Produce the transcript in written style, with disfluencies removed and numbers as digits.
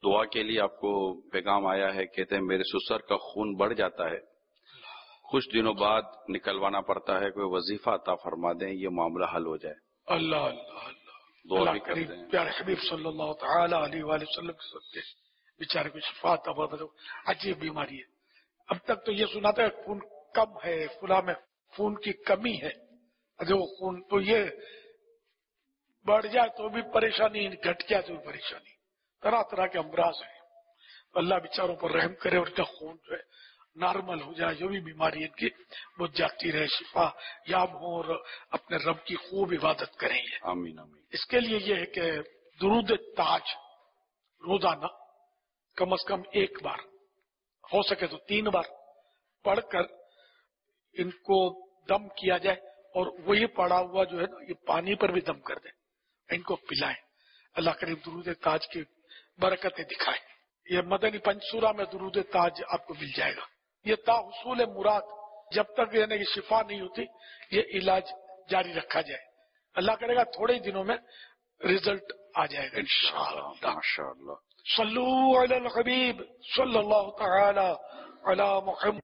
دعا کے لیے آپ کو پیغام آیا ہے، کہتے ہیں میرے سسر کا خون بڑھ جاتا ہے، کچھ دنوں بعد نکلوانا پڑتا ہے، کوئی وظیفہ عطا فرما دیں یہ معاملہ حل ہو جائے۔ اللہ اللہ اللہ دعا اللہ بھی کریم کرتے ہیں۔ پیارے حبیب صلی اللہ تعالی علیہ وآلہ وسلم کے صدقے بیچارے کو شفا عطا فرما دو۔ عجیب بیماری ہے، اب تک تو یہ سنا تھا خون کم ہے، فلاں میں خون کی کمی ہے، جو خون تو یہ بڑھ جائے تو بھی پریشانی، گھٹ جائے تو بھی پریشانی، طرح طرح کے امراض ہیں۔ اللہ بیچاروں پر رحم کرے اور ان کا خون جو ہے نارمل ہو جائے، جو بھی بیماری ان کی وہ جاتی رہے، شفا یاب ہوں اور اپنے رب کی خوب عبادت کریں گے۔ آمین آمین۔ اس کے لیے یہ ہے کہ درود تاج روزانہ کم از کم ایک بار، ہو سکے تو 3 بار پڑھ کر ان کو دم کیا جائے، اور وہی پڑا ہوا جو ہے نا یہ پانی پر بھی دم کر دیں، ان کو پلائیں۔ اللہ کریم درود تاج کی برکتیں دکھائے۔ یہ مدنی پنچسورہ میں درود تاج آپ کو مل جائے گا۔ یہ تا حصول مراد، جب تک یعنی کہ شفا نہیں ہوتی یہ علاج جاری رکھا جائے، اللہ کرے گا تھوڑے ہی دنوں میں رزلٹ آ جائے گا انشاءاللہ۔ ماشاء اللہ۔ صلو علی الحبیب صلی اللہ تعالی علی محمد۔